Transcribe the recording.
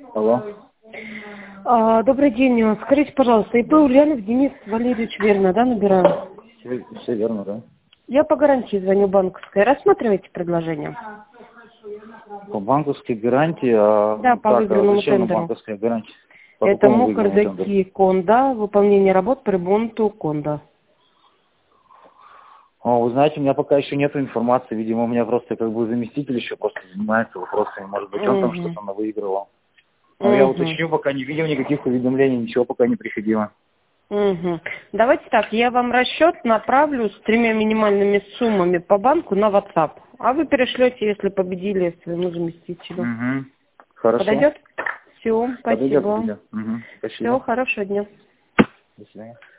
Алло. Добрый день. Скажите, пожалуйста, ИП Ульянов Денис Валерьевич, верно, да, набираю? Все верно, да? Я по гарантии звоню банковской. Рассматриваете предложение? По банковской гарантии, Да, по выигранному зачем нам тендеру. банковская гарантия? По Это какому выигранному тендеру? Мукардеки Конда, выполнение работ по ремонту Конда. Вы знаете, у меня пока еще нет информации. Видимо, у меня просто заместитель еще просто занимается вопросами. Может быть, он там что-то выигрывал. Но я уточню, пока не видел никаких уведомлений, ничего пока не приходило. Давайте так, я вам расчет направлю с 3 минимальными суммами по банку на WhatsApp. А вы перешлете, если победили, своему заместителю. Хорошо. Подойдет? Все, спасибо. Подойдет. Спасибо. Всего хорошего дня. До свидания.